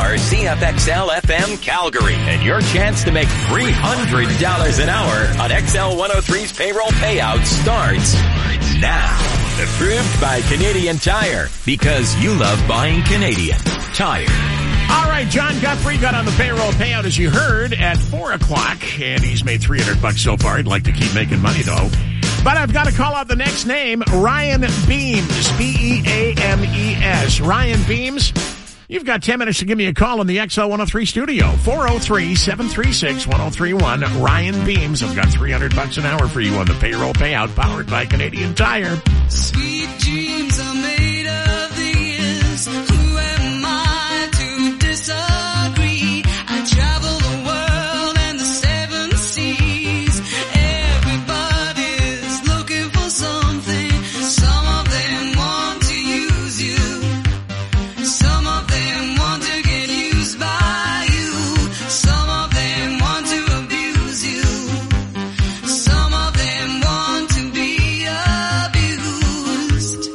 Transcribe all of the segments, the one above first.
are CFXL FM Calgary, and your chance to make $300 an hour on XL 103's payroll payout starts now. Approved by Canadian Tire, because you love buying Canadian Tire. All right, John Guthrie got on the payroll payout, as you heard, at 4 o'clock, and he's made $300 so far. He'd like to keep making money, though. But I've got to call out the next name, Ryan Beams, B-E-A-M-E-S. Ryan Beams, you've got 10 minutes to give me a call in the XL 103 studio, 403-736-1031. Ryan Beams, I've got $300 an hour for you on the payroll payout, powered by Canadian Tire. Sweet dreams are made of these. Who am I to disagree? I travel the world and the 7 seas. Everybody's looking for something. Some of them want to use you. Some of them want to get used by you. Some of them want to abuse you. Some of them want to be abused.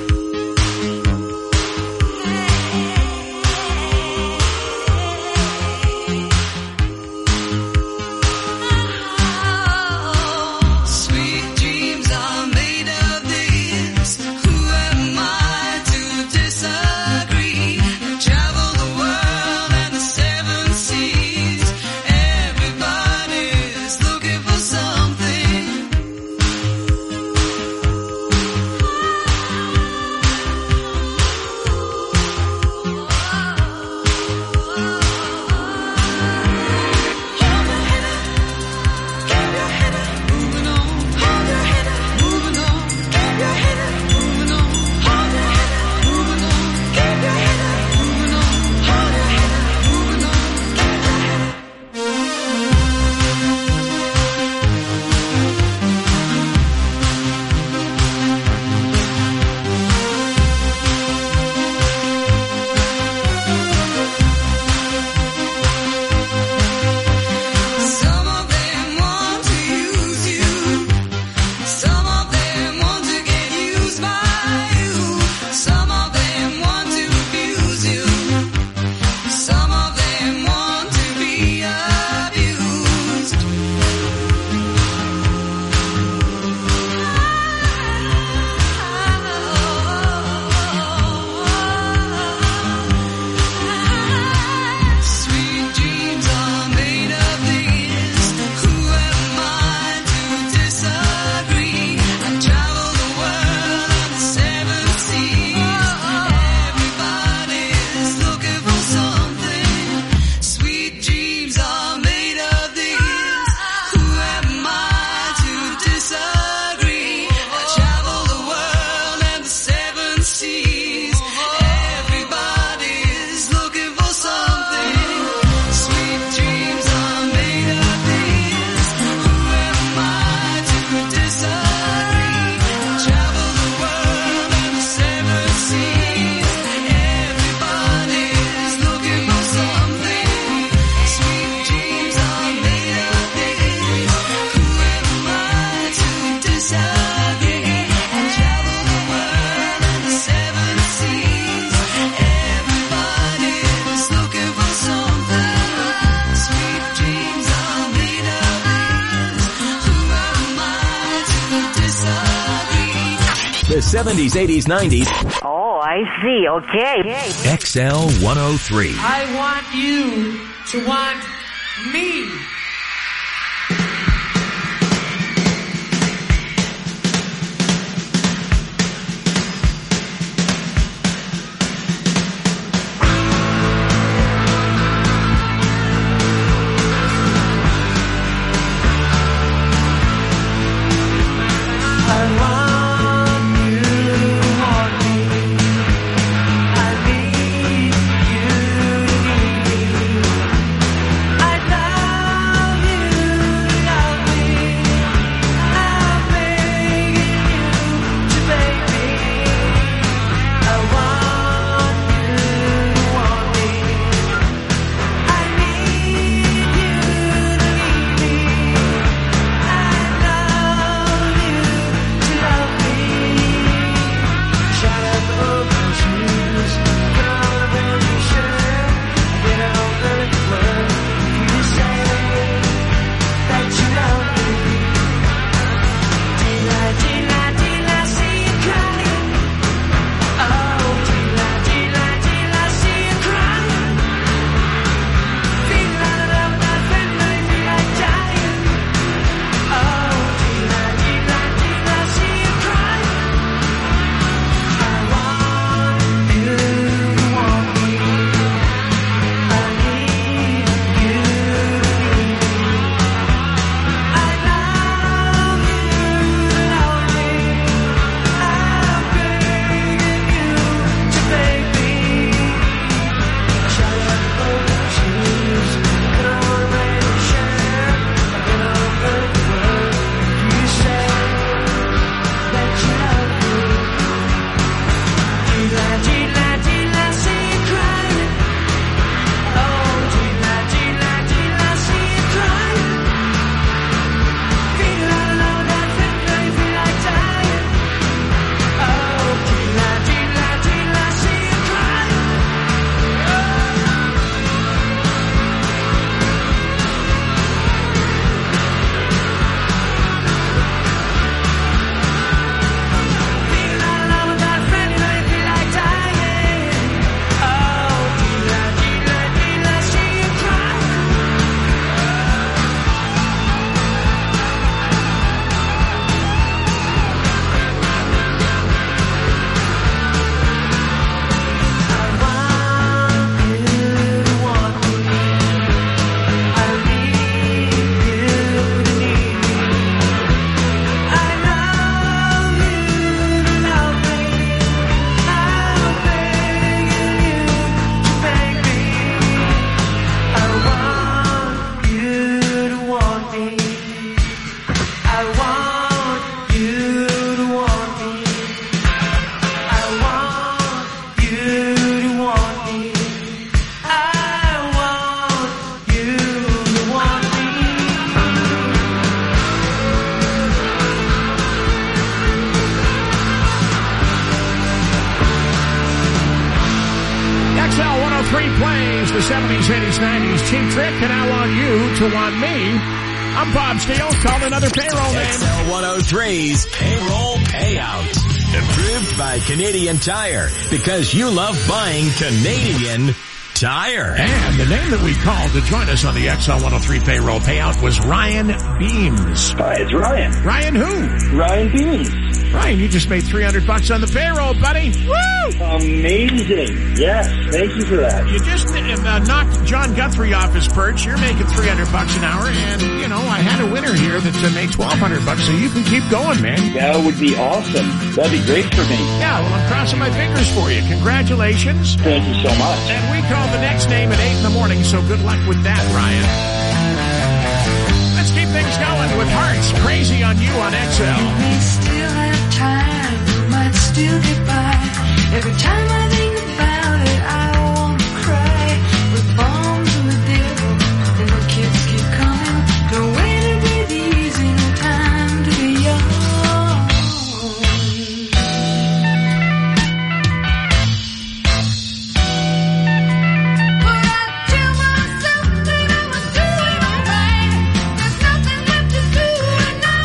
Sweet dreams are made of this. Who am I to disagree? Travel the world and the 7 seas. Everybody's looking for something. Keep your head up, moving on. Hold your head up, moving on. Keep your head up, moving on. Hold your head up, moving on. Keep your head up, moving on. Hold your head up, moving on. Keep your head up. Some of them want to use you. Some of them want to get used by you. Some of them want to abuse you. Some of them want to be abused. Sweet dreams are made of these. Who am I to disagree? I travel the world and the 7 seas. Everybody's looking for something. Sweet dreams are made of these. Who am I to disagree? I travel the world and the 7 seas. Everybody's looking for something. Sweet dreams are made of these. Who am I to disagree? I travel the world and the 7 seas. Everybody's looking for something. Sweet dreams are made of these. Who am I to disagree? I travel the world and the 7 seas. Everybody's looking for something. Sweet dreams are made of these. Who am I to disagree? The 70s, 80s, 90s, Oh, I see. Okay. XL 103. I want you to want me. I need you to need me. I love Three plays the 70s, 80s, 90s. Cheap Trick, and I Want You to Want Me. I'm Bob Steele. Call another payroll name. XL103's payroll payout. Approved by Canadian Tire, because you love buying Canadian Tire. And the name that we called to join us on the XL103 payroll payout was Ryan Beams. Hi, it's Ryan. Ryan who? Ryan Beams. Ryan, you just made $300 on the payroll, buddy. Woo! Amazing. Yes, thank you for that. You just knocked John Guthrie off his perch. You're making $300 an hour, and, you know, I had a winner here that made $1,200, so you can keep going, man. That would be awesome. That'd be great for me. Yeah, well, I'm crossing my fingers for you. Congratulations. Thank you so much. And we call the next name at 8 in the morning, so good luck with that, Ryan. Let's keep things going with Hearts. Crazy on You on XL. We still have time, we might still get by. Every time I think about it, I want to cry. With bombs and the devil, and the kids keep coming. No way to breathe easy, no time to be young. But I tell myself that I was doing alright. There's nothing left to do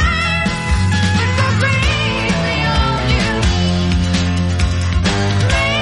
tonight. If I breathe on you, maybe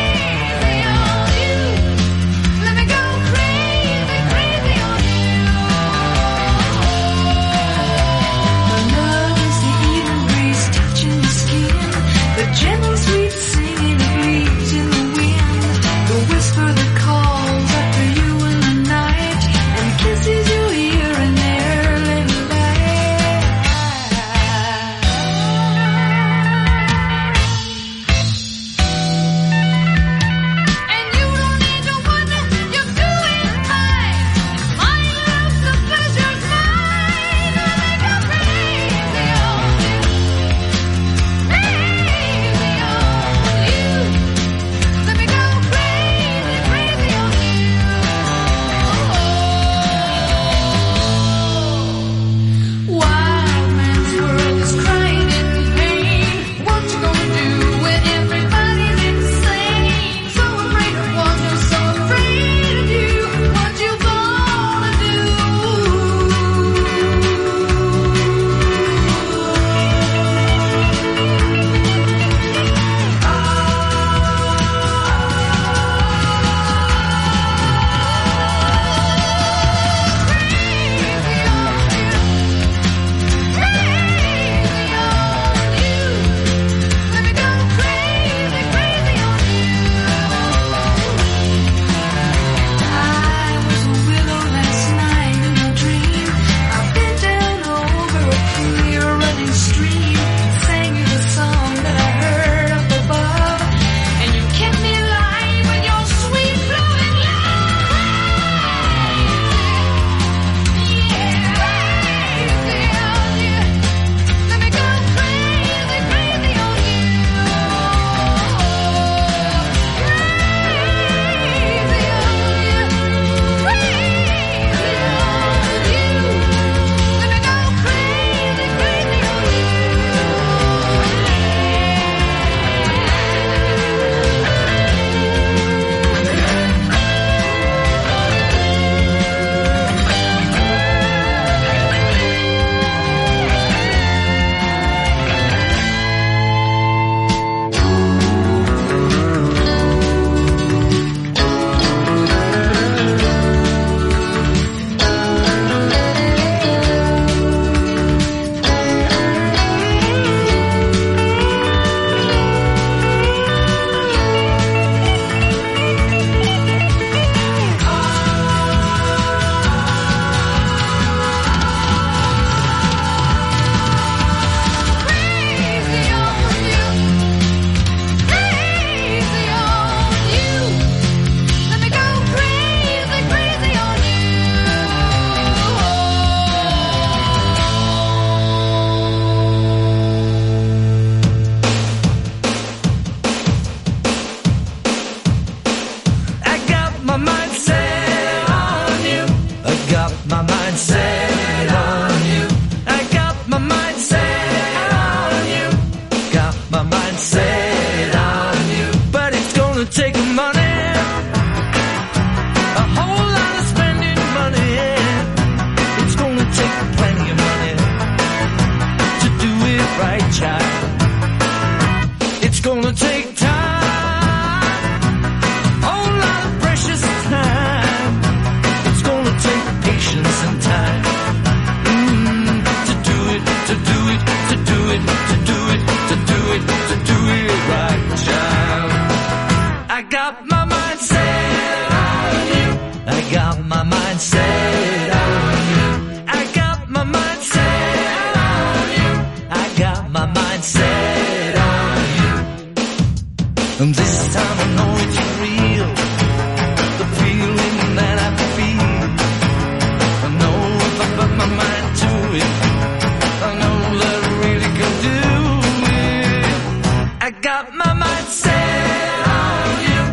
got my mind set on you. I got my mind set on you. I got my mind set on you. I got my mind set on you. And this time I know it's real. The feeling that I feel. I know if I put my mind to it, I know that I really can do it. I got my mind set on you.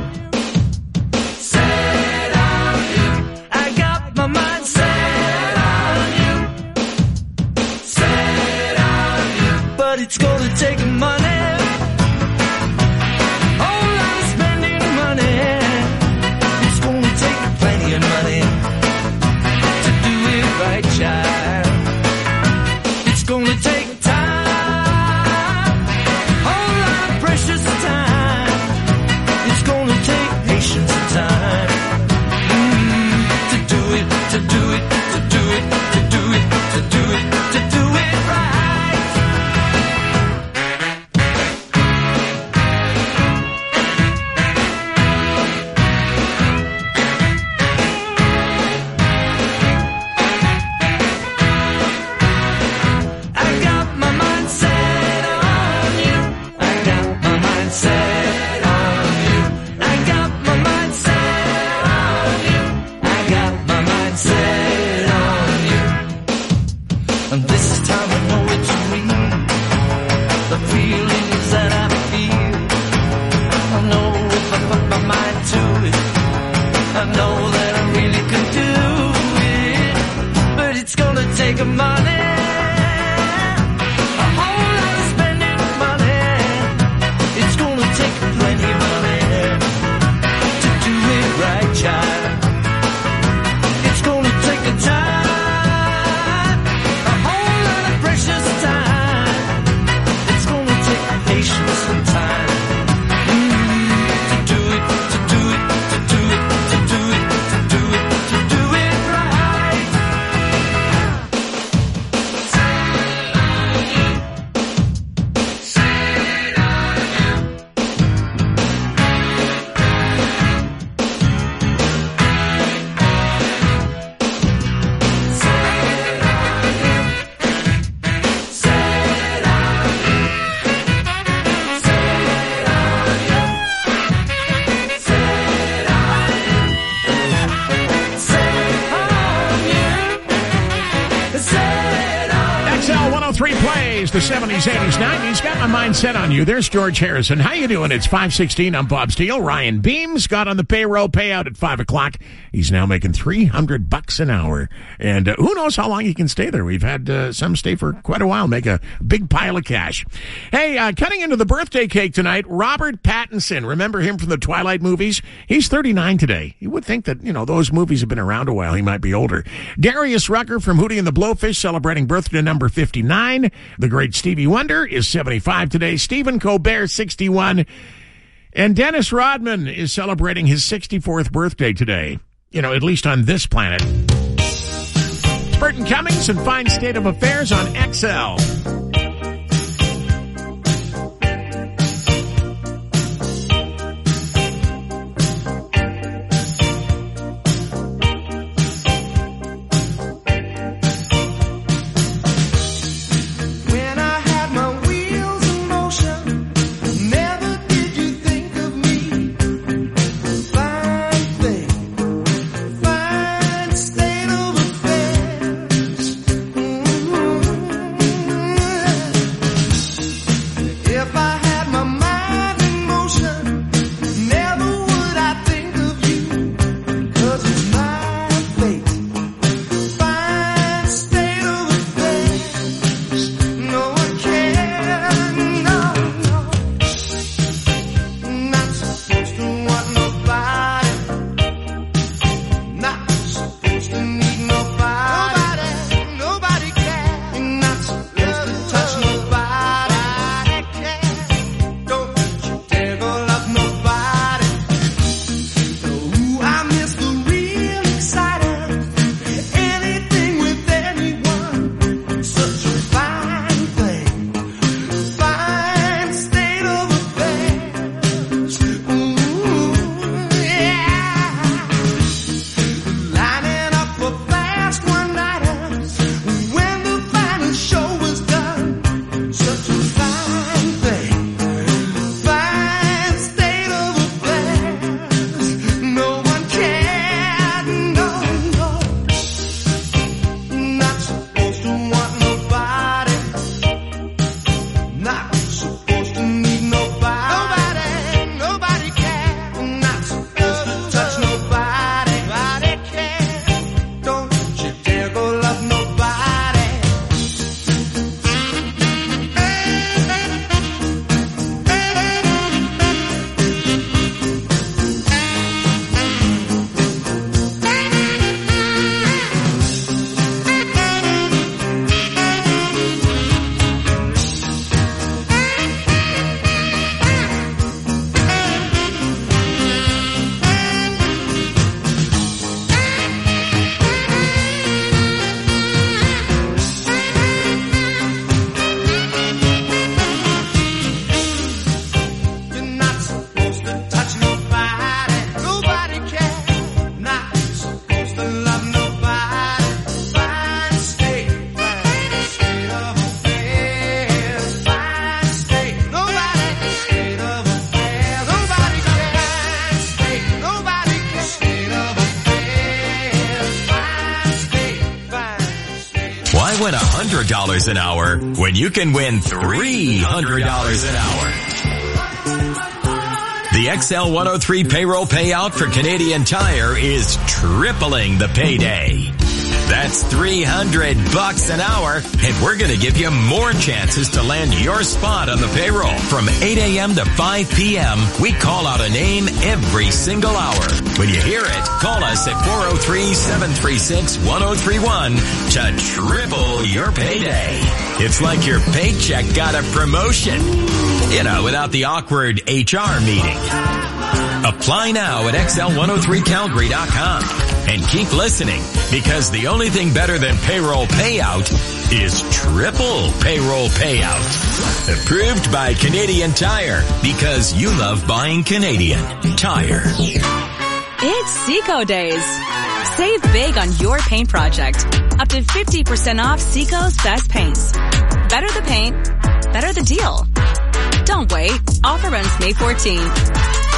Set on you. I got my mind set on you. Set on you. But it's gonna take money. Whole lot of spending money. It's gonna take plenty of money to do it right, child. It's gonna take time. Whole lot of precious time. It's gonna take patience and time. To do it, to do it, to do it, to do it, to do it, to do it right. I got my mind set on you. I got my mind set on you. I got my mind set on you. I got my mind set on you. And this time I know it's real. The feelings that I feel. I know if I put my mind to it, I know that I really can do it. But it's gonna take money. A whole lot of spending money. It's gonna take plenty of money to do it right, child. It's gonna take a time, a whole lot of precious time. It's gonna take patience and time to do it, to do it, to do it, to do it, to do it, to do it right. XL 103 plays the 70s, 80s, 90s. Got my mind set on you. There's George Harrison. How you doing? It's 5:16. I'm Bob Steele. Ryan Beams got on the payroll payout at 5 o'clock. He's now making $300 an hour. And who knows how long he can stay there. We've had some stay for quite a while, make a big pile of cash. Hey, cutting into the birthday cake tonight, Robert Pattinson. Remember him from the Twilight movies? He's 39 today. You would think that, those movies have been around a while. He might be older. Darius Rucker from Hootie and the Blowfish celebrating birthday number 59. The great Stevie Wonder is 75 today. Stephen Colbert, 61. And Dennis Rodman is celebrating his 64th birthday today. At least on this planet. It's Burton Cummings and Fine State of Affairs on XL. When I had my wheels in motion, never did you think of me. Fine thing, fine state of affairs. win $100 an hour when you can win $300 an hour? The XL103 payroll payout for Canadian Tire is tripling the payday. That's $300 an hour, and we're going to give you more chances to land your spot on the payroll. From 8 a.m. to 5 p.m., we call out a name every single hour. When you hear it, call us at 403-736-1031 to triple your payday. It's like your paycheck got a promotion. You know, without the awkward HR meeting. Apply now at XL103Calgary.com. And keep listening, because the only thing better than payroll payout is triple payroll payout. Approved by Canadian Tire, because you love buying Canadian Tire. It's Seco Days. Save big on your paint project. Up to 50% off Seco's best paints. Better the paint, better the deal. Don't wait. Offer ends May 14th.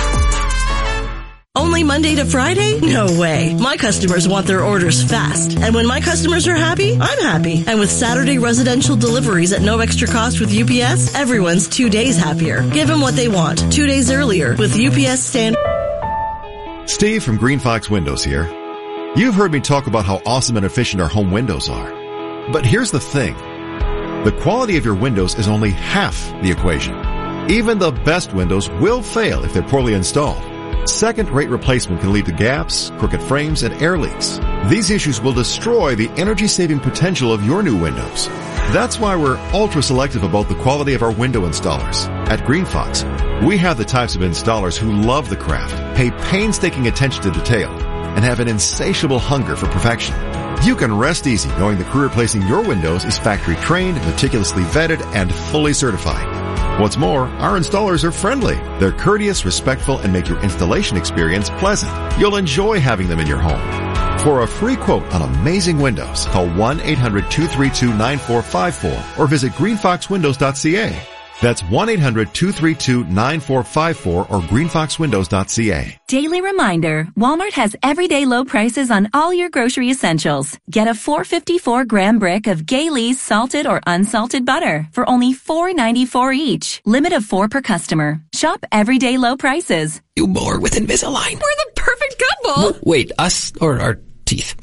Only Monday to Friday? No way. My customers want their orders fast. And when my customers are happy, I'm happy. And with Saturday residential deliveries at no extra cost with UPS, everyone's 2 days happier. Give them what they want 2 days earlier with UPS Stand. Steve from Green Fox Windows here. You've heard me talk about how awesome and efficient our home windows are. But here's the thing. The quality of your windows is only half the equation. Even the best windows will fail if they're poorly installed. Second-rate replacement can lead to gaps, crooked frames, and air leaks. These issues will destroy the energy-saving potential of your new windows. That's why we're ultra-selective about the quality of our window installers. At Green Fox, we have the types of installers who love the craft, pay painstaking attention to detail, and have an insatiable hunger for perfection. You can rest easy knowing the crew replacing your windows is factory-trained, meticulously vetted, and fully certified. What's more, our installers are friendly. They're courteous, respectful, and make your installation experience pleasant. You'll enjoy having them in your home. For a free quote on amazing windows, call 1-800-232-9454 or visit greenfoxwindows.ca. That's 1-800-232-9454 or greenfoxwindows.ca. Daily reminder, Walmart has everyday low prices on all your grocery essentials. Get a 454-gram brick of Gailey's salted or unsalted butter for only $4.94 each. Limit of 4 per customer. Shop everyday low prices. You bore with Invisalign. We're the perfect couple. Wait, us or our teeth?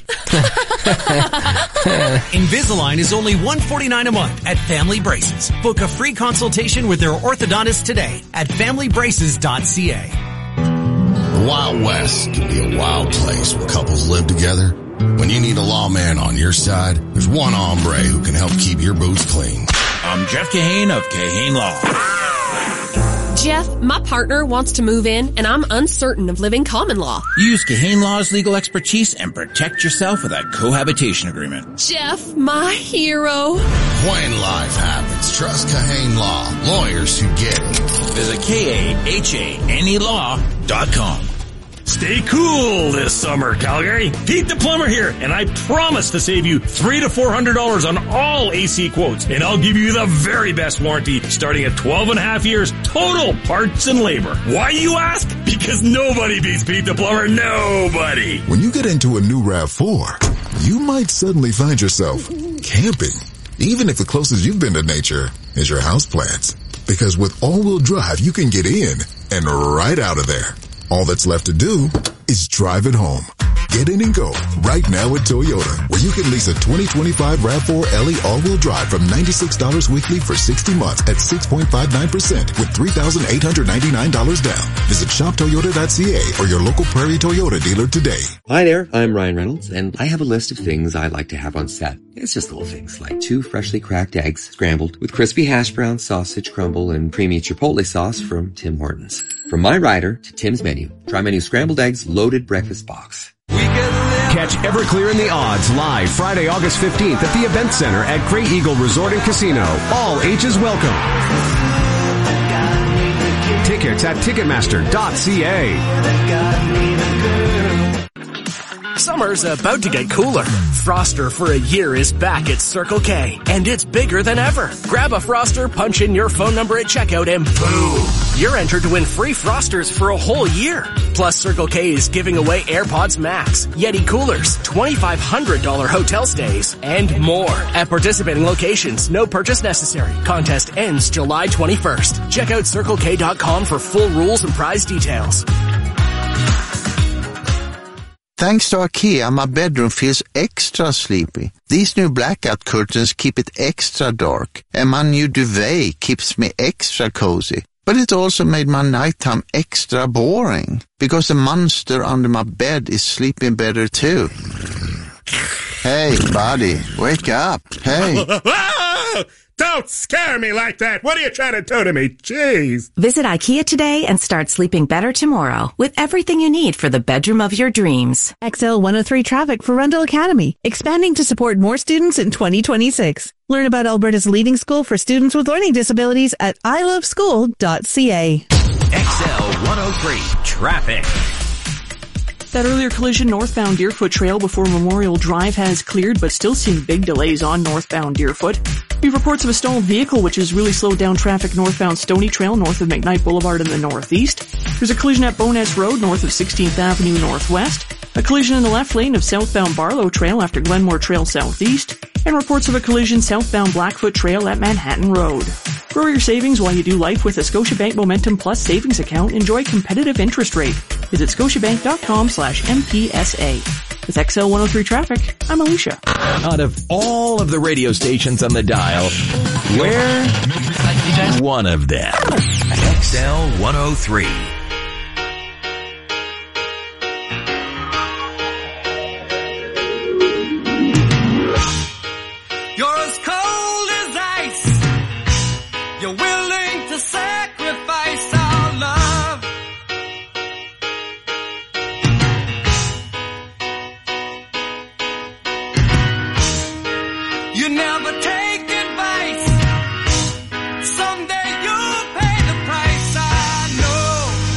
Invisalign is only $149 a month at Family Braces. Book a free consultation with their orthodontist today at familybraces.ca. The Wild West can be a wild place when couples live together. When you need a lawman on your side, there's one hombre who can help keep your boots clean. I'm Jeff Kahane of Kahane Law. Jeff, my partner wants to move in, and I'm uncertain of living common law. Use Kahane Law's legal expertise and protect yourself with a cohabitation agreement. Jeff, my hero. When life happens, trust Kahane Law. Lawyers who get it. Visit KAHANElaw.com. Stay cool this summer, Calgary. Pete the Plumber here, and I promise to save you $300 to $400 on all AC quotes, and I'll give you the very best warranty starting at 12.5 years total parts and labor. Why, you ask? Because nobody beats Pete the Plumber. Nobody. When you get into a new RAV4, you might suddenly find yourself camping, even if the closest you've been to nature is your houseplants. Because with all-wheel drive, you can get in and right out of there. All that's left to do is drive it home. Get in and go right now at Toyota, where you can lease a 2025 RAV4 LE all-wheel drive from $96 weekly for 60 months at 6.59% with $3,899 down. Visit shoptoyota.ca or your local Prairie Toyota dealer today. Hi there, I'm Ryan Reynolds, and I have a list of things I like to have on set. It's just little things like 2 freshly cracked eggs scrambled with crispy hash brown, sausage crumble, and creamy chipotle sauce from Tim Hortons. From my rider to Tim's menu, try my new scrambled eggs loaded breakfast box. Catch Everclear and the Odds live Friday, August 15th at the Event Center at Grey Eagle Resort and Casino. All ages welcome. Tickets at Ticketmaster.ca. Summer's about to get cooler. Froster for a year is back at Circle K, and it's bigger than ever. Grab a Froster, punch in your phone number at checkout, and boom! You're entered to win free Frosters for a whole year. Plus, Circle K is giving away AirPods Max, Yeti coolers, $2,500 hotel stays, and more. At participating locations, no purchase necessary. Contest ends July 21st. Check out CircleK.com for full rules and prize details. Thanks to IKEA, my bedroom feels extra sleepy. These new blackout curtains keep it extra dark, and my new duvet keeps me extra cozy. But it also made my nighttime extra boring, because the monster under my bed is sleeping better too. Hey, buddy, wake up. Hey. Don't scare me like that. What are you trying to do to me? Jeez. Visit IKEA today and start sleeping better tomorrow with everything you need for the bedroom of your dreams. XL 103 traffic for Rundle Academy, expanding to support more students in 2026. Learn about Alberta's leading school for students with learning disabilities at iloveschool.ca. XL 103 traffic. That earlier collision northbound Deerfoot Trail before Memorial Drive has cleared, but still seeing big delays on northbound Deerfoot. We have reports of a stalled vehicle, which has really slowed down traffic northbound Stony Trail north of McKnight Boulevard in the northeast. There's a collision at Bowness Road north of 16th Avenue Northwest. A collision in the left lane of southbound Barlow Trail after Glenmore Trail southeast. And reports of a collision southbound Blackfoot Trail at Manhattan Road. Grow your savings while you do life with a Scotiabank Momentum Plus savings account. Enjoy competitive interest rate. Visit scotiabank.com/MPSA. With XL 103 traffic, I'm Alicia. Out of all of the radio stations on the dial, we're one of them. XL 103. You're as cold as ice. You're willing to sacrifice our love. You never take advice. Someday you'll pay the price, I know.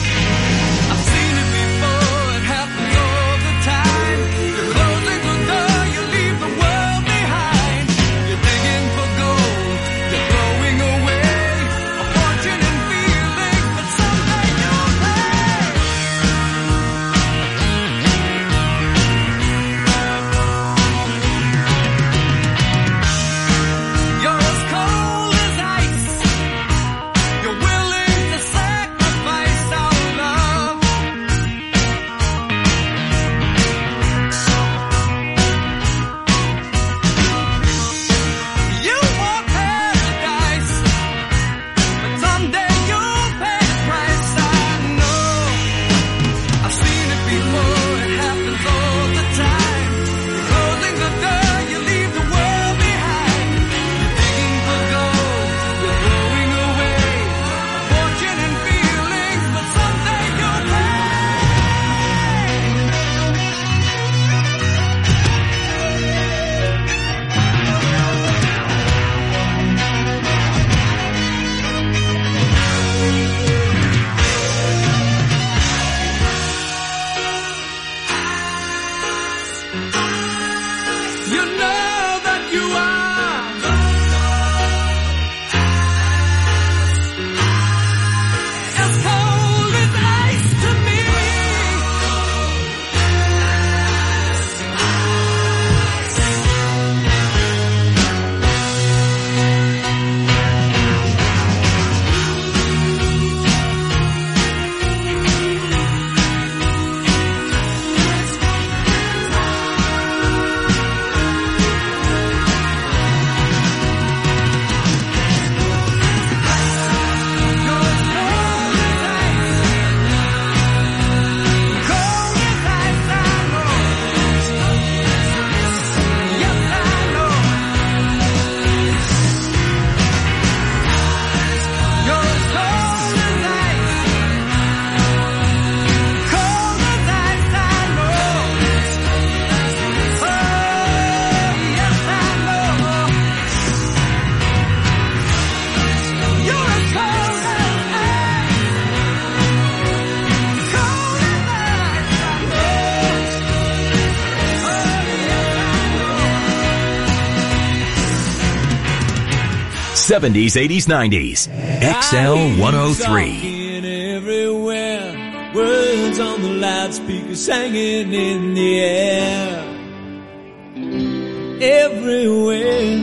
70s, 80s, 90s. XL 103. Everywhere, words on the loudspeakers hanging in the air. Everywhere.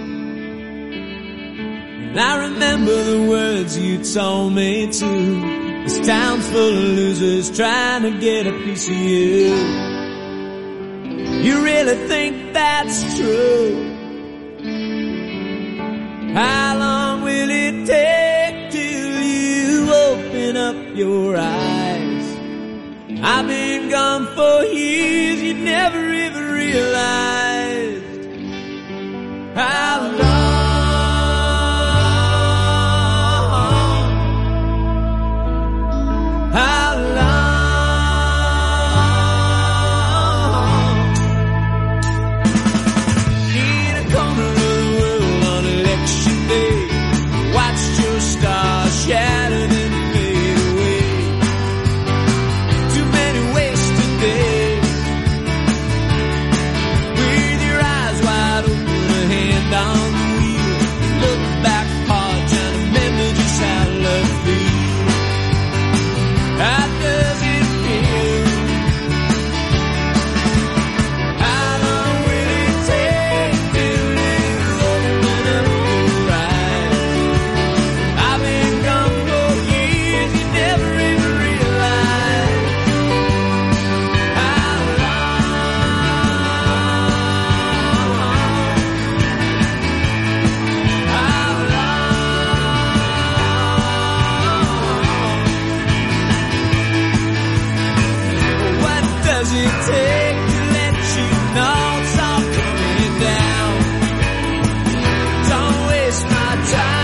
And I remember the words you told me too. This town's full of losers trying to get a piece of you. You really think that's true? How long will it take till you open up your eyes? I've been gone for years, you never even realized how long. How long? In a corner of the world on election day, watched your stars shattered and fade away. Too many wasted days, with your eyes wide open, a hand on the wheel. Look back hard, trying to remember just how love feels. How does it feel? How long will it take till you open up your eyes? I've been gone for years, you never even realized how what does it take to let you know it's all coming down? Don't waste my time.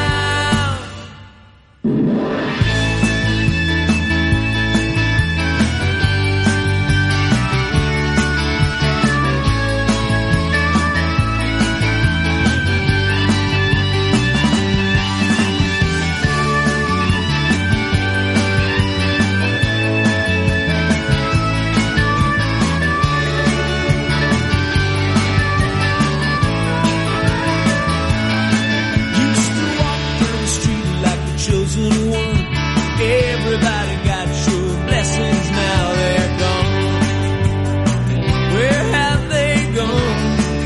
Used to walk down the street like the chosen one. Everybody got your blessings, now they're gone. Where have they gone?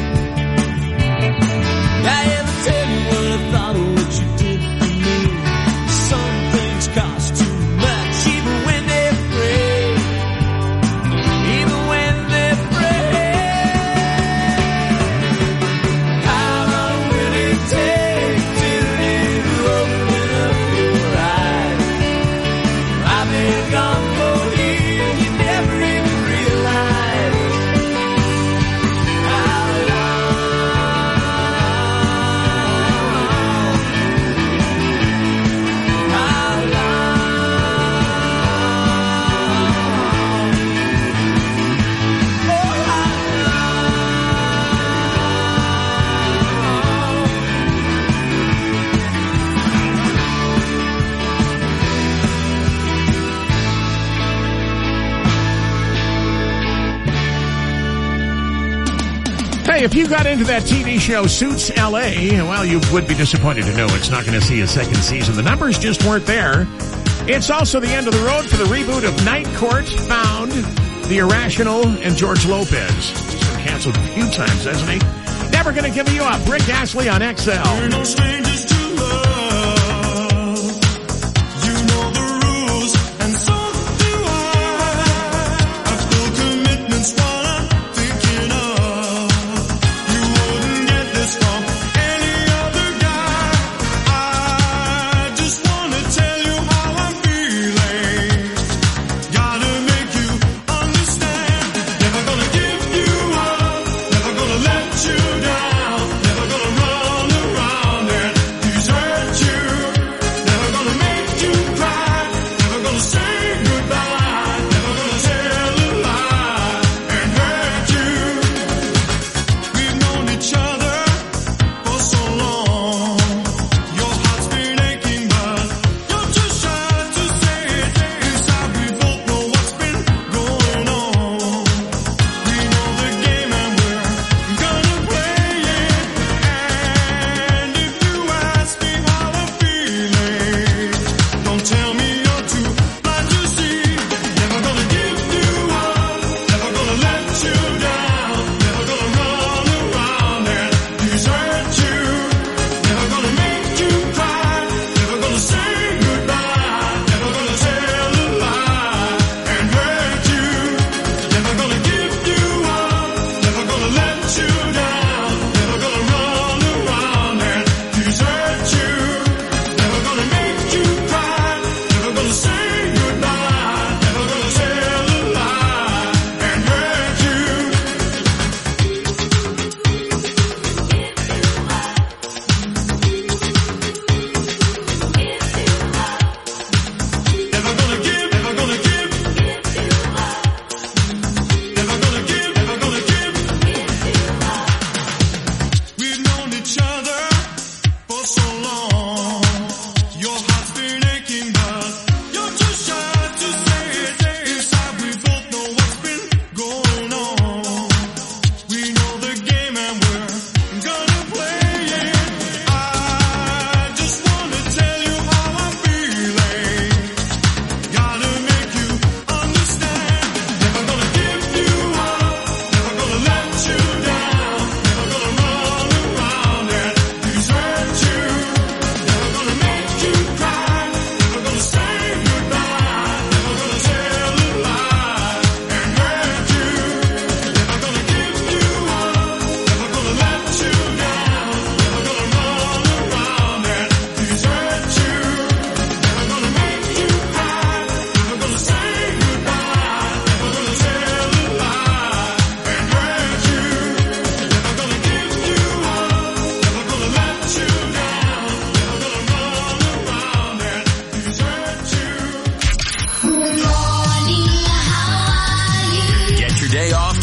I ever tell you what I thought of what you did for me? Some things cost too much, even when they pray. Even when they pray. How long will it take till you open up your eyes? I've been gone for years, you never even realized how long. How Hey, if you got into that TV show Suits L.A., well, you would be disappointed to know it's not going to see a second season. The numbers just weren't there. It's also the end of the road for the reboot of Night Court, Found, The Irrational, and George Lopez. He's been canceled a few times, hasn't he? Never going to give you up. Rick Astley on XL. We're no strangers to love. You know the rules, and so do I. Our full commitment's what I'm thinking of. You wouldn't get this from any other guy. I just wanna tell you how I'm feeling. Gotta make you understand. Never gonna give you up. Never gonna let you down. Never gonna run around and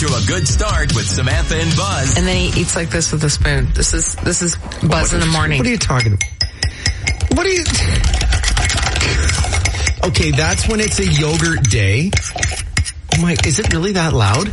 to a good start with Samantha and Buzz. And then he eats like this with a spoon. This is Buzz in the morning. What are you talking about? What are you... Okay, that's when it's a yogurt day. Oh my, is it really that loud?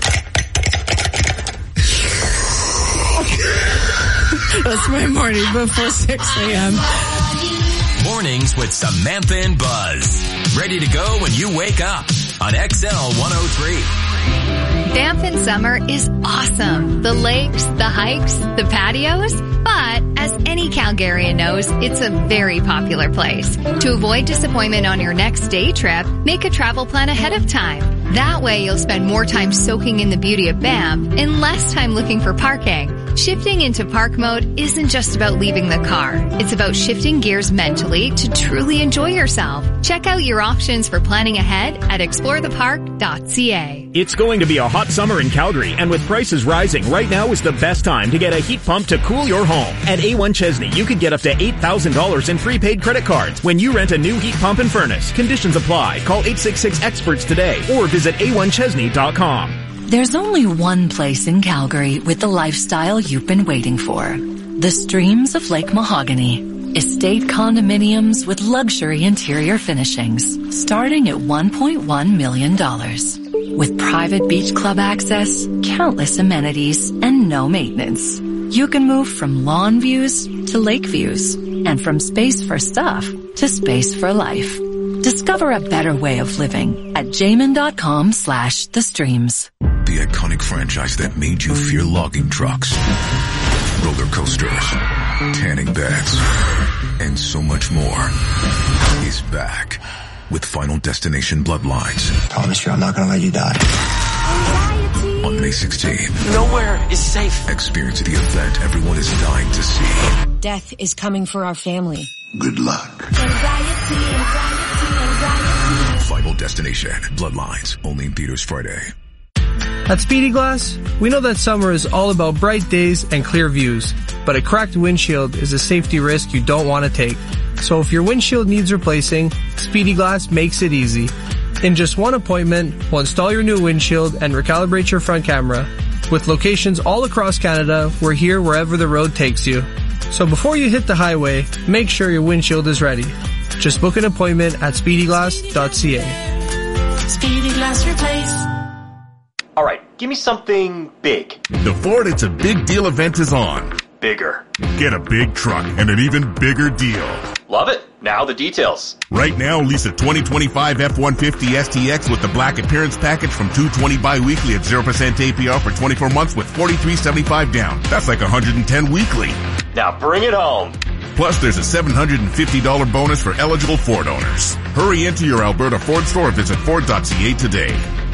That's my morning before 6 a.m. Mornings with Samantha and Buzz. Ready to go when you wake up on XL 103. Banff in summer is awesome. The lakes, the hikes, the patios. But as any Calgarian knows, it's a very popular place. To avoid disappointment on your next day trip, make a travel plan ahead of time. That way you'll spend more time soaking in the beauty of Banff and less time looking for parking. Shifting into park mode isn't just about leaving the car. It's about shifting gears mentally to truly enjoy yourself. Check out your options for planning ahead at explorethepark.ca. It's going to be a hot summer in Calgary, and with prices rising, right now is the best time to get a heat pump to cool your home. At A1 Chesney, you could get up to $8,000 in prepaid credit cards when you rent a new heat pump and furnace. Conditions apply. Call 866-EXPERTS today or visit a1chesney.com. There's only one place in Calgary with the lifestyle you've been waiting for. The Streams of Lake Mahogany. Estate condominiums with luxury interior finishings starting at $1.1 million. With private beach club access, countless amenities, and no maintenance. You can move from lawn views to lake views and from space for stuff to space for life. Discover a better way of living at jamin.com/thestreams. The iconic franchise that made you fear logging trucks, roller coasters, tanning beds, and so much more is back with Final Destination Bloodlines. Promise you I'm not gonna let you die. On May 16th. Nowhere is safe. Experience the event everyone is dying to see. Death is coming for our family. Good luck. Final Destination Bloodlines, only in theaters Friday. At Speedy Glass, we know that summer is all about bright days and clear views, but a cracked windshield is a safety risk you don't want to take. So if your windshield needs replacing, Speedy Glass makes it easy. In just one appointment, we'll install your new windshield and recalibrate your front camera. With locations all across Canada, we're here wherever the road takes you. So before you hit the highway, make sure your windshield is ready. Just book an appointment at speedyglass.ca. Speedy Glass Replace. All right, give me something big. The Ford It's a Big Deal event is on. Bigger. Get a big truck and an even bigger deal. Love it. Now the details. Right now, lease a 2025 F-150 STX with the black appearance package from $220 bi-weekly at 0% APR for 24 months with $43.75 down. That's like $110 weekly. Now bring it home. Plus, there's a $750 bonus for eligible Ford owners. Hurry into your Alberta Ford store or visit Ford.ca today.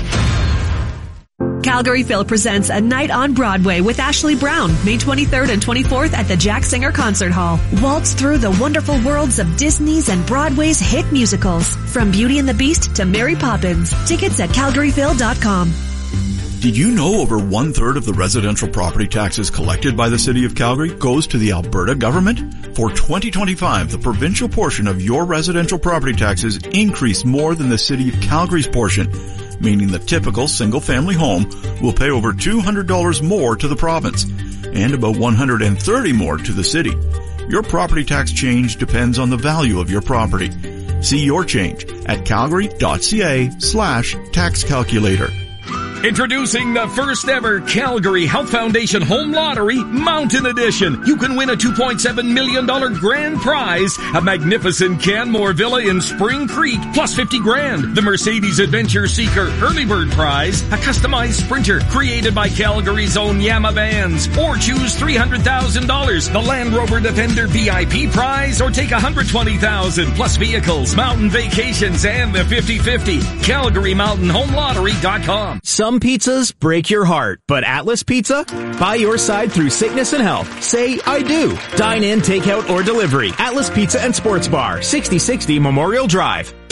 Calgary Phil presents A Night on Broadway with Ashley Brown, May 23rd and 24th at the Jack Singer Concert Hall. Waltz through the wonderful worlds of Disney's and Broadway's hit musicals, from Beauty and the Beast to Mary Poppins. Tickets at calgaryphil.com. Did you know over 1/3 of the residential property taxes collected by the City of Calgary goes to the Alberta government? For 2025, the provincial portion of your residential property taxes increased more than the City of Calgary's portion, meaning the typical single-family home will pay over $200 more to the province and about $130 more to the city. Your property tax change depends on the value of your property. See your change at calgary.ca/tax calculator. Introducing the first ever Calgary Health Foundation Home Lottery Mountain Edition. You can win a $2.7 million grand prize, a magnificent Canmore Villa in Spring Creek, plus 50 grand. The Mercedes Adventure Seeker Early Bird Prize, a customized Sprinter created by Calgary's own Yama Vans. Or choose $300,000, the Land Rover Defender VIP prize, or take $120,000 plus vehicles, mountain vacations, and the 50/50. CalgaryMountainHomeLottery.com. Some pizzas break your heart, but Atlas Pizza, by your side through sickness and health. Say, I do. Dine in, takeout, or delivery. Atlas Pizza and Sports Bar, 6060 Memorial Drive.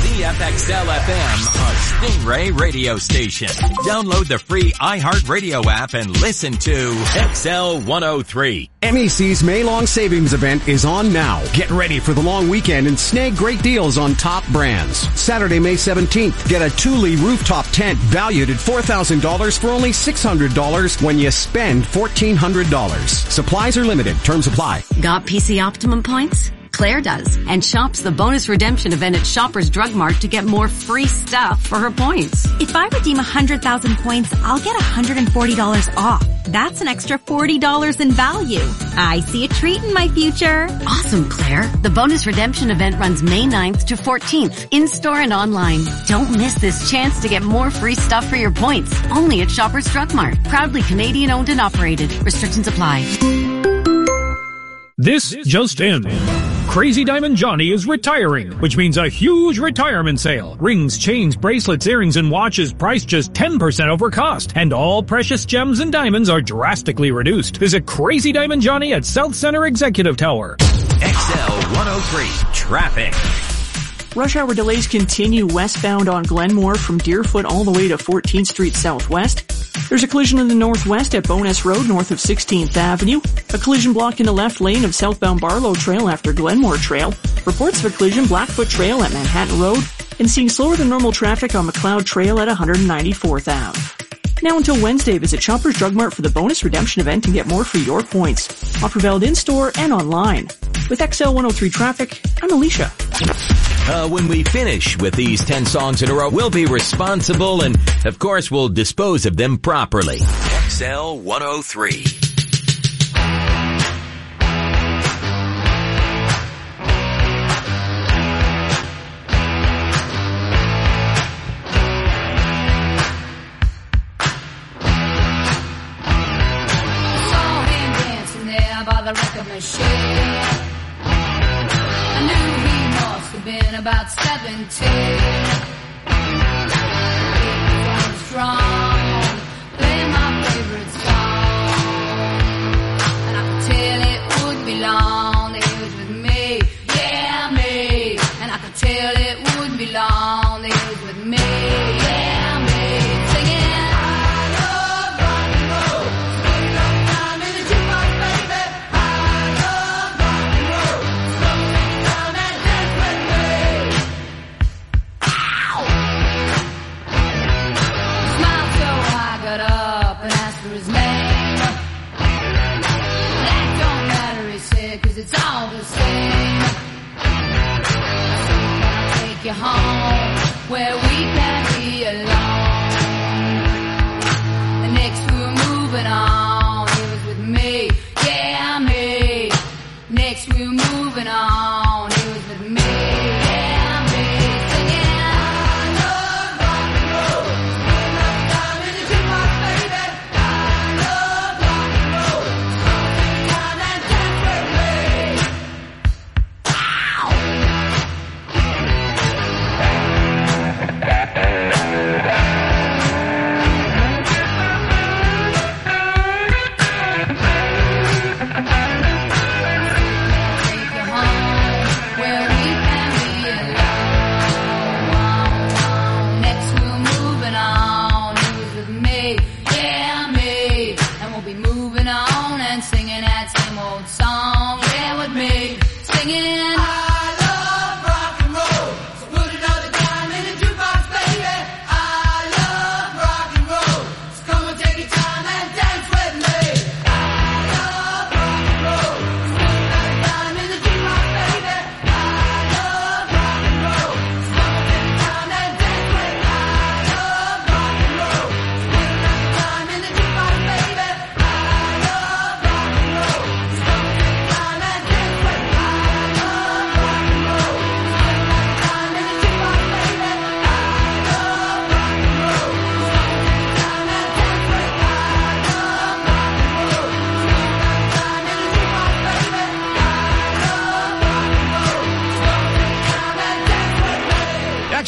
WPFXL FM, a Stingray radio station. Download the free iHeartRadio app and listen to XL 103. MEC's May-long savings event is on now. Get ready for the long weekend and snag great deals on top brands. Saturday, May 17th, get a Thule rooftop tent valued at $4,000 for only $600 when you spend $1,400. Supplies are limited. Terms apply. Got PC Optimum points? Claire does, and shops the bonus redemption event at Shoppers Drug Mart to get more free stuff for her points. If I redeem 100,000 points, I'll get $140 off. That's an extra $40 in value. I see a treat in my future. Awesome, Claire. The bonus redemption event runs May 9th to 14th, in-store and online. Don't miss this chance to get more free stuff for your points. Only at Shoppers Drug Mart. Proudly Canadian owned and operated. Restrictions apply. This just in. Crazy Diamond Johnny is retiring, which means a huge retirement sale. Rings, chains, bracelets, earrings, and watches priced just 10% over cost. And all precious gems and diamonds are drastically reduced. Visit Crazy Diamond Johnny at South Center Executive Tower. XL 103 traffic. Rush hour delays continue westbound on Glenmore from Deerfoot all the way to 14th Street Southwest. There's a collision in the northwest at Bowness Road north of 16th Avenue. A collision block in the left lane of southbound Barlow Trail after Glenmore Trail. Reports of a collision Blackfoot Trail at Manhattan Road. And seeing slower than normal traffic on McLeod Trail at 194th Ave. Now until Wednesday, visit Shoppers Drug Mart for the bonus redemption event and get more for your points. Offer valid in-store and online. With XL 103 Traffic, I'm Alicia. When we finish with these 10 songs in a row, we'll be responsible and, of course, we'll dispose of them properly. XL 103. Saw him dancing there by the record machine. I knew he must have been about 17. He was strong, playing my favorite song.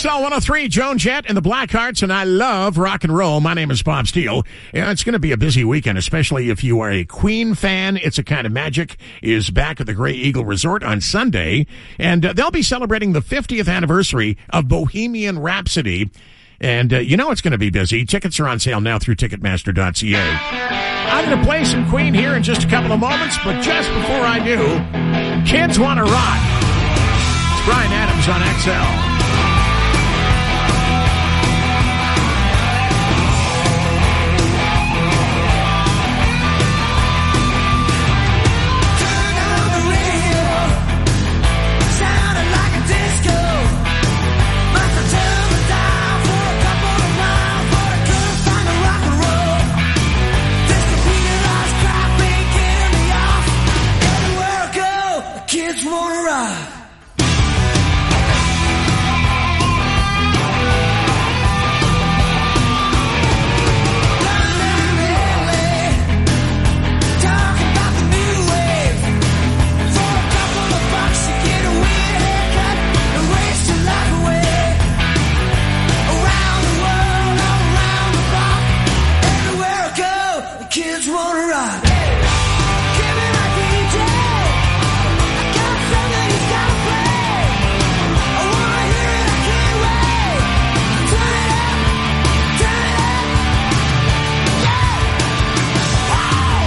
XL 103, Joan Jett and the Blackhearts, and I love rock and roll. My name is Bob Steele. It's going to be a busy weekend, especially if you are a Queen fan. It's a Kind of Magic is back at the Grey Eagle Resort on Sunday, and they'll be celebrating the 50th anniversary of Bohemian Rhapsody. And you know it's going to be busy. Tickets are on sale now through Ticketmaster.ca. I'm going to play some Queen here in just a couple of moments, but just before I do, Kids Wanna Rock. It's Bryan Adams on XL. Kids wanna ride. Kids wanna ride. Give me my DJ. I got something he's gotta play. I wanna hear it, I can't wait. Turn it up, turn it up. Yeah. Wow.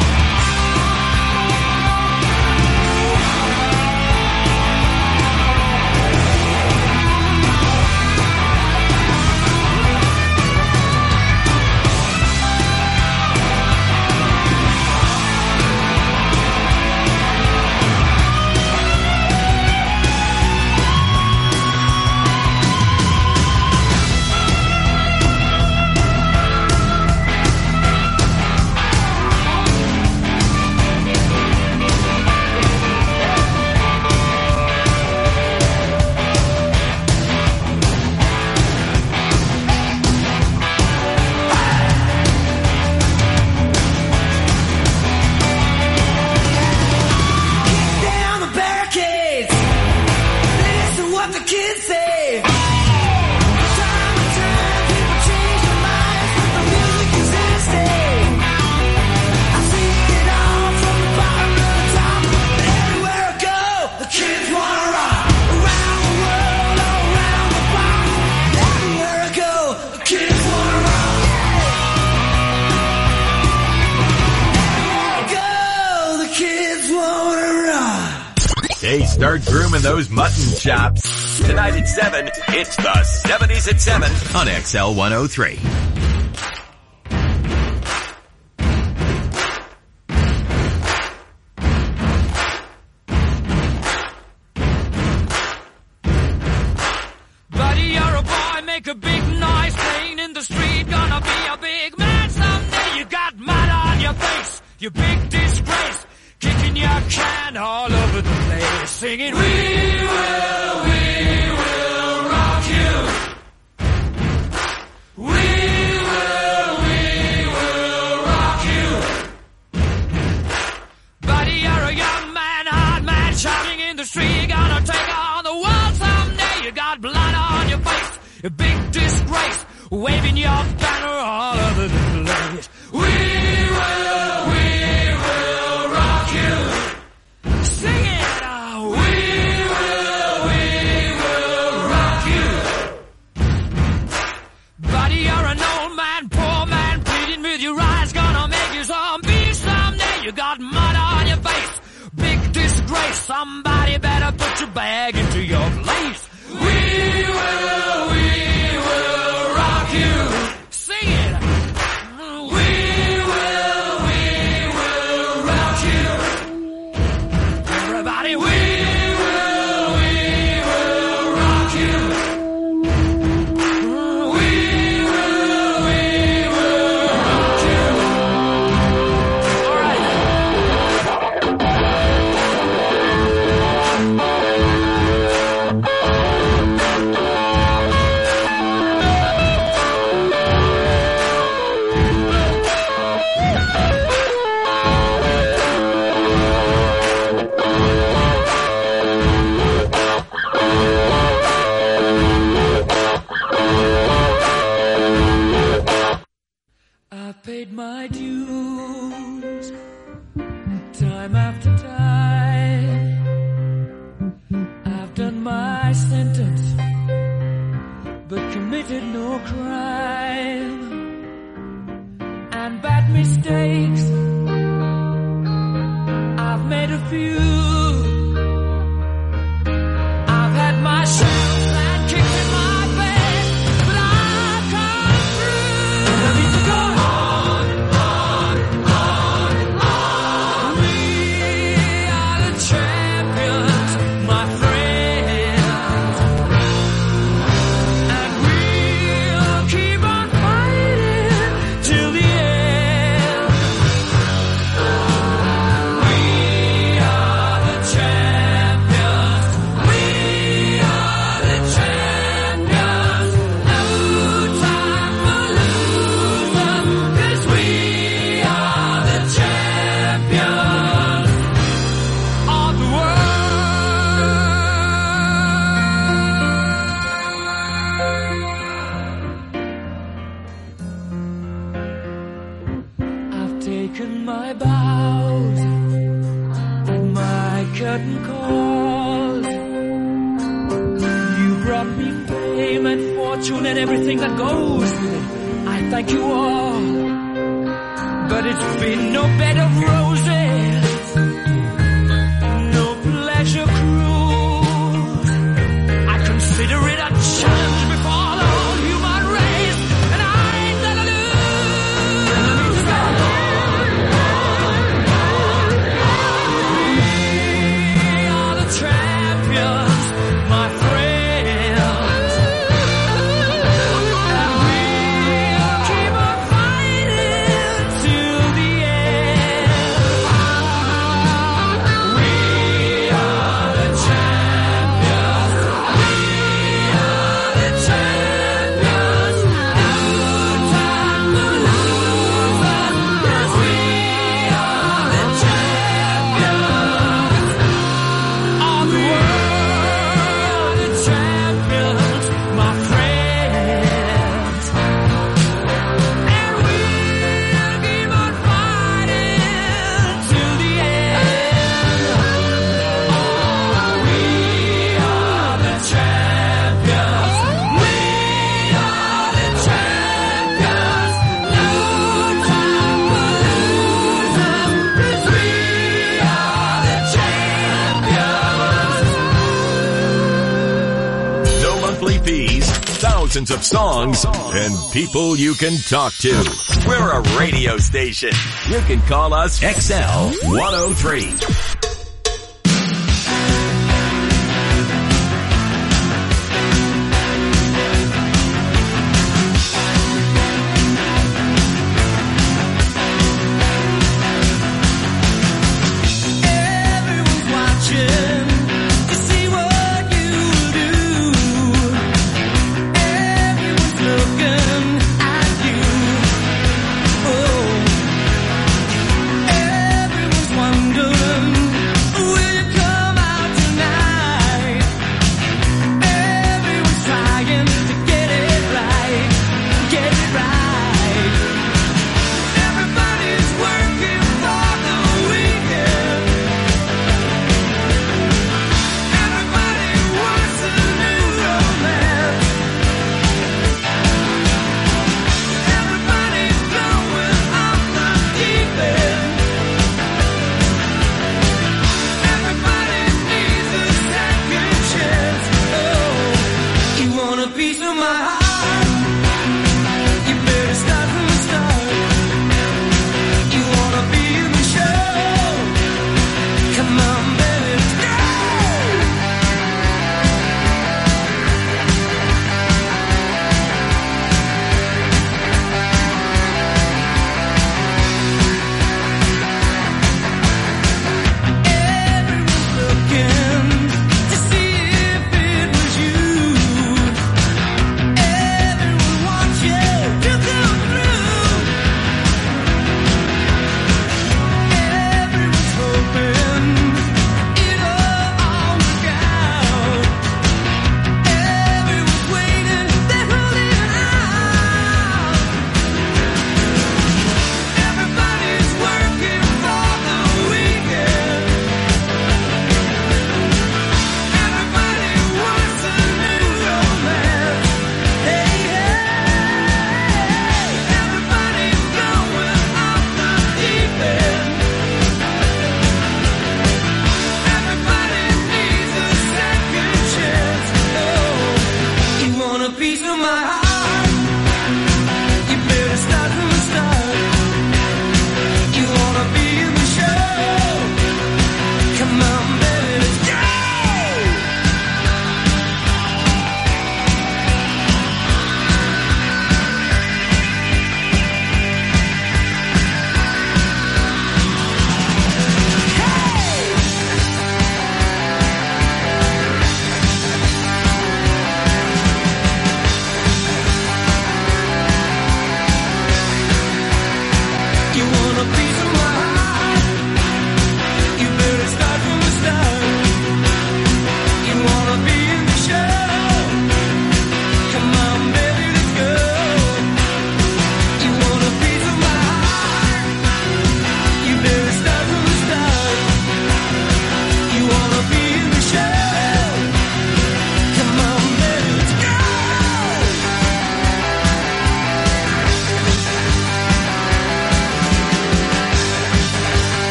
Hey, start grooming those mutton chops. Tonight at 7, it's the 70s at 7 on XL 103. Buddy, you're a boy, make a big noise, playing in the street, gonna be a big man someday. You got mud on your face, you big disgrace, kicking your can all over the place, singing, we will rock you. We will rock you. Buddy, you're a young man, hard man, shouting in the street, gonna take on the world someday. You got blood on your face, a big disgrace, waving your banner all over the place. We will rock you. Sing it. We will rock you. Buddy, you're an old man, poor man, pleading with your eyes, gonna make you zombie someday. You got mud on your face, big disgrace. Somebody better put your bag into your place. We will rock you. Sing it. We will rock you. Everybody, we will rock you. We will rock you. All right. paid my dues time after time. I've done my sentence, but committed no crime. And bad mistakes, I've made a few. I've had my shells and kicked in my bed, but I've come through. I need to go on. We are the champions, my friends, and we'll keep on fighting till the end. We are the champions. We are the champions. No time for losers, 'cause we are the champions of the world. I've taken my bows and my curtain calls. You brought me fame and fortune and everything that goes with it. I thank you all, but it's been no bed of roses, no pleasure cruise. I consider it a challenge before the whole human race, and I ain't gonna lose. We are the champions, my friends, and we'll keep on fighting till the end. We are the champions. We are the champions. No time for losers, 'cause we are the champions of the world. The champions, my friends, and we'll keep on fighting till the end. We are the champions. We are the champions. No time for losers, 'cause we are the champions. No monthly fees, thousands of songs, and people you can talk to. We're a radio station. You can call us XL 103. Everyone's watching to see what you do. Everyone's looking at you. Oh, everyone's wondering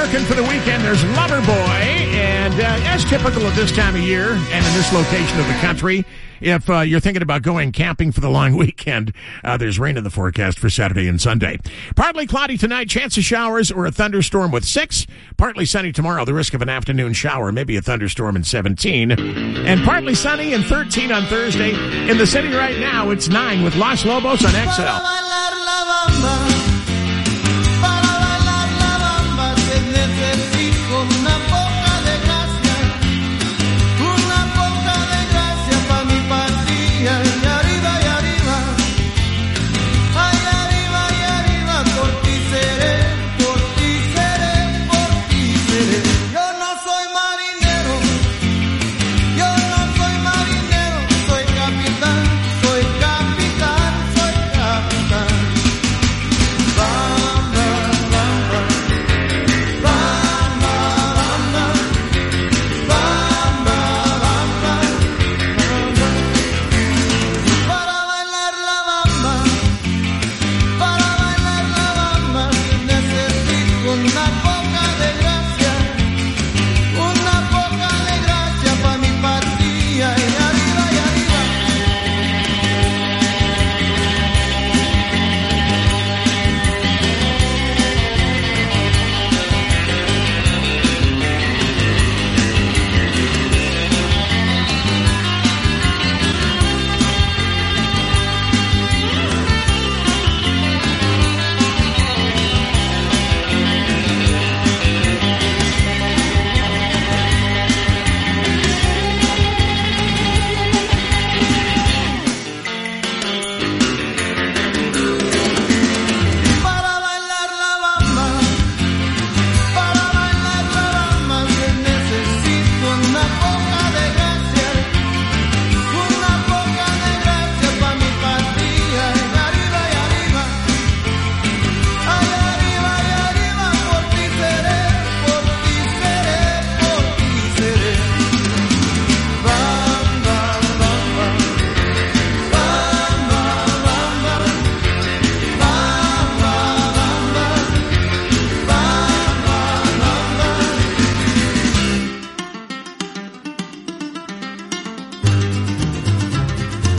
working for the weekend. There's Loverboy. And as typical of this time of year and in this location of the country, if you're thinking about going camping for the long weekend, there's rain in the forecast for Saturday and Sunday. Partly cloudy tonight, chance of showers or a thunderstorm with 6. Partly sunny tomorrow, the risk of an afternoon shower, maybe a thunderstorm in 17. And partly sunny and 13 on Thursday. In the city right now, it's 9 with Los Lobos on XL.